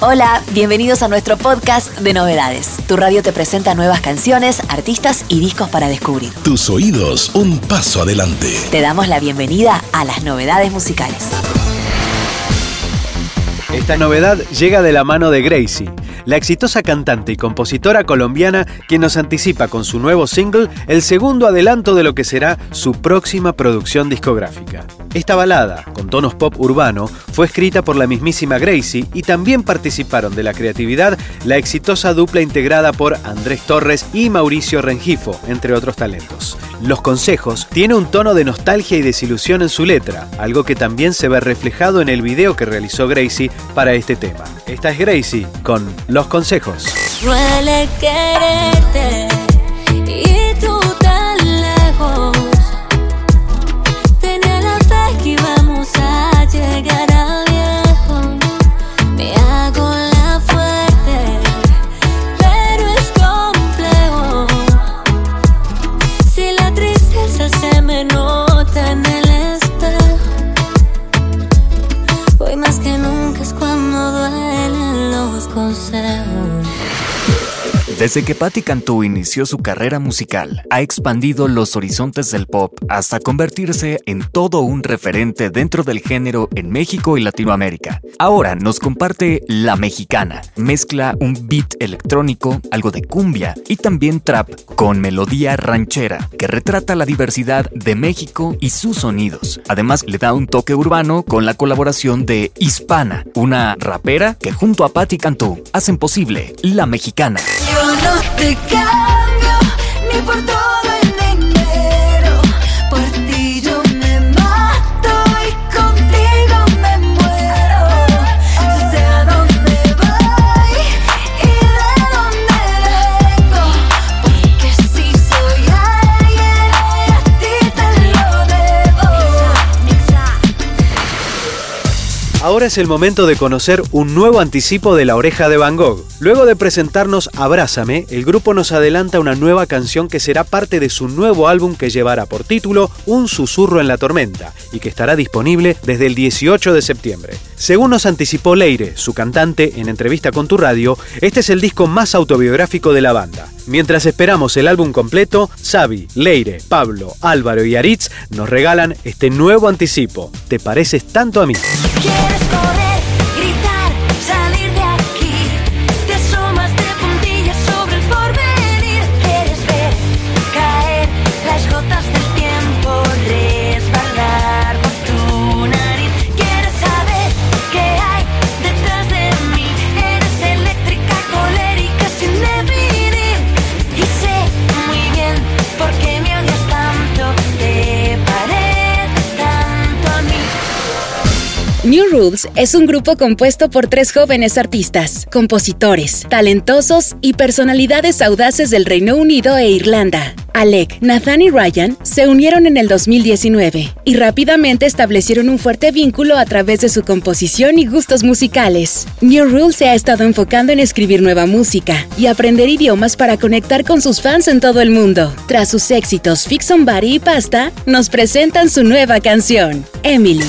Hola, bienvenidos a nuestro podcast de novedades. Tu radio te presenta nuevas canciones, artistas y discos para descubrir. Tus oídos, un paso adelante. Te damos la bienvenida a las novedades musicales. Esta novedad llega de la mano de Gracie, la exitosa cantante y compositora colombiana, quien nos anticipa con su nuevo single el segundo adelanto de lo que será su próxima producción discográfica. Esta balada, con tonos pop urbano, fue escrita por la mismísima Gracie y también participaron de la creatividad la exitosa dupla integrada por Andrés Torres y Mauricio Rengifo, entre otros talentos. Los Consejos tiene un tono de nostalgia y desilusión en su letra, algo que también se ve reflejado en el video que realizó Gracie para este tema. Esta es Gracie con Los Consejos. Suele quererte y tú tan lejos. Tenía la fe que íbamos a llegar a viejo. Me hago la fuerte, pero es complejo. Si la tristeza se me nota en el espejo, hoy más que nunca es cuando duelen los consejos. Desde que Patti Cantú inició su carrera musical, ha expandido los horizontes del pop hasta convertirse en todo un referente dentro del género en México y Latinoamérica. Ahora nos comparte La Mexicana. Mezcla un beat electrónico, algo de cumbia y también trap con melodía ranchera que retrata la diversidad de México y sus sonidos. Además, le da un toque urbano con la colaboración de Hispana, una rapera que junto a Patti Cantú hacen posible La Mexicana. Yo no te cambio ni por todo el dinero. Por ti yo me mato y contigo me muero. Yo sé a dónde voy y de dónde vengo, porque si soy alguien a ti te lo debo. Ahora es el momento de conocer un nuevo anticipo de La Oreja de Van Gogh. Luego de presentarnos Abrázame, el grupo nos adelanta una nueva canción que será parte de su nuevo álbum que llevará por título Un susurro en la tormenta y que estará disponible desde el 18 de septiembre. Según nos anticipó Leire, su cantante, en entrevista con Tu Radio, este es el disco más autobiográfico de la banda. Mientras esperamos el álbum completo, Xavi, Leire, Pablo, Álvaro y Aritz nos regalan este nuevo anticipo. ¿Te pareces tanto a mí? Quieres correr, gritar, salir de aquí. Te asomas de puntillas sobre el porvenir. Quieres ver caer las gotas del tiempo resbalar por tu nariz. Quieres saber qué hay detrás de mí. Eres eléctrica, colérica, sin definir. Y sé muy bien por qué me odias tanto. Te pareces tanto a mí. New Rules es un grupo compuesto por 3 jóvenes artistas, compositores, talentosos y personalidades audaces del Reino Unido e Irlanda. Alec, Nathan y Ryan se unieron en el 2019 y rápidamente establecieron un fuerte vínculo a través de su composición y gustos musicales. New Rules se ha estado enfocando en escribir nueva música y aprender idiomas para conectar con sus fans en todo el mundo. Tras sus éxitos Fix Somebody y Pasta, nos presentan su nueva canción, Emily.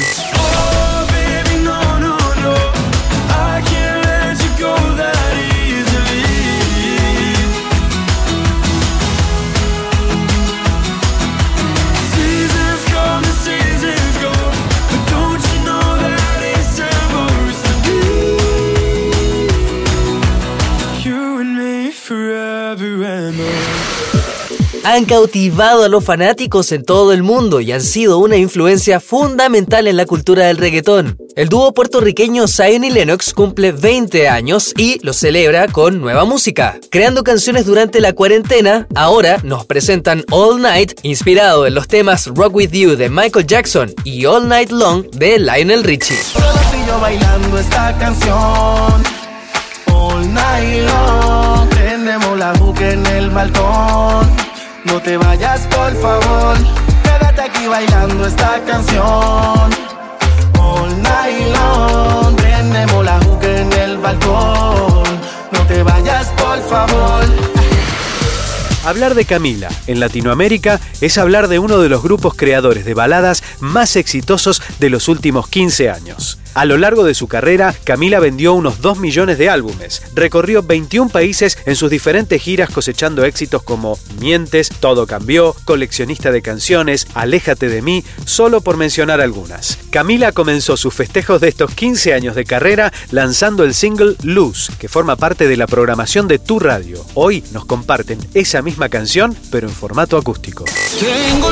Han cautivado a los fanáticos en todo el mundo y han sido una influencia fundamental en la cultura del reggaetón. El dúo puertorriqueño Zion y Lennox cumple 20 años y lo celebra con nueva música. Creando canciones durante la cuarentena, ahora nos presentan All Night, inspirado en los temas Rock With You de Michael Jackson y All Night Long de Lionel Richie. Solo estoy yo bailando esta canción All Night Long. Tenemos la juca en el balcón. No te vayas, por favor. Quédate aquí bailando esta canción All Night Long. Tenemos la juca en el balcón. No te vayas, por favor. Hablar de Camila en Latinoamérica es hablar de uno de los grupos creadores de baladas más exitosos de los últimos 15 años. A lo largo de su carrera, Camila vendió unos 2 millones de álbumes, recorrió 21 países en sus diferentes giras cosechando éxitos como Mientes, Todo Cambió, Coleccionista de Canciones, Aléjate de mí, solo por mencionar algunas. Camila comenzó sus festejos de estos 15 años de carrera lanzando el single Luz, que forma parte de la programación de Tu Radio. Hoy nos comparten esa misma canción, pero en formato acústico. Tengo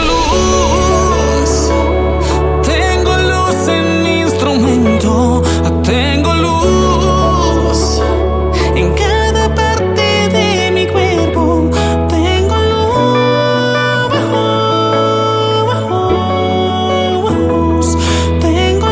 luz en mi instrumento, tengo luz en cada parte de mi cuerpo, tengo luz, tengo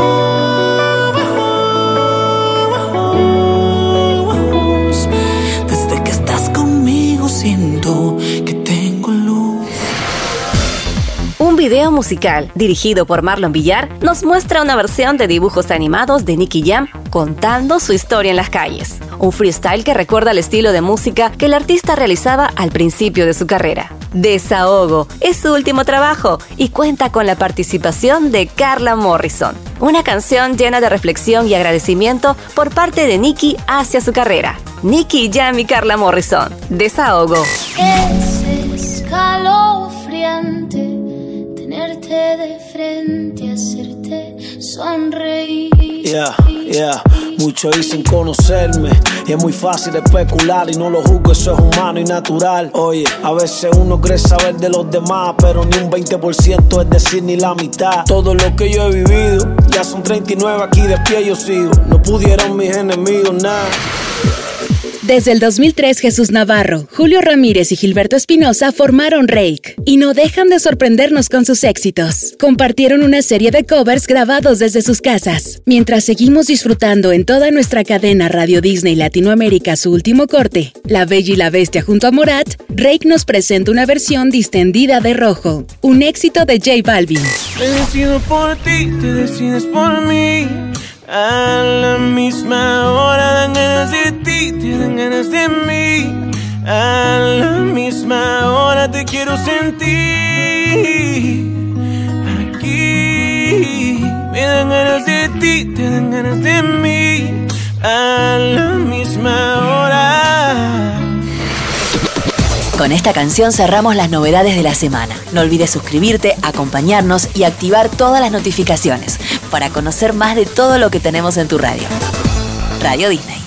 luz, desde que estás conmigo siento que tengo luz. Un video musical dirigido por Marlon Villar nos muestra una versión de dibujos animados de Nicky Jam contando su historia en las calles. Un freestyle que recuerda el estilo de música que el artista realizaba al principio de su carrera. Desahogo es su último trabajo y cuenta con la participación de Carla Morrison. Una canción llena de reflexión y agradecimiento por parte de Nicky hacia su carrera. Nicky Jam y Carla Morrison. Desahogo. Es escalofriante tenerte de frente, hacerte sonreír. Muchos dicen conocerme y es muy fácil especular y no lo juzgo, eso es humano y natural. Oye, a veces uno cree saber de los demás, pero ni un 20%, es decir, ni la mitad. Todo lo que yo he vivido, ya son 39, aquí de pie yo sigo. No pudieron mis enemigos, nada. Desde el 2003, Jesús Navarro, Julio Ramírez y Gilberto Espinosa formaron Rake y no dejan de sorprendernos con sus éxitos. Compartieron una serie de covers grabados desde sus casas. Mientras seguimos disfrutando en toda nuestra cadena Radio Disney Latinoamérica su último corte, La Bella y la Bestia junto a Morat, Rake nos presenta una versión distendida de Rojo, un éxito de J Balvin. Me decido por ti, te decides por mí. A la misma hora dan ganas de ti, te dan ganas de mí. A la misma hora te quiero sentir. Aquí me dan ganas de ti, te dan ganas de mí. A la misma hora. Con esta canción cerramos las novedades de la semana. No olvides suscribirte, acompañarnos y activar todas las notificaciones para conocer más de todo lo que tenemos en tu radio. Radio Disney.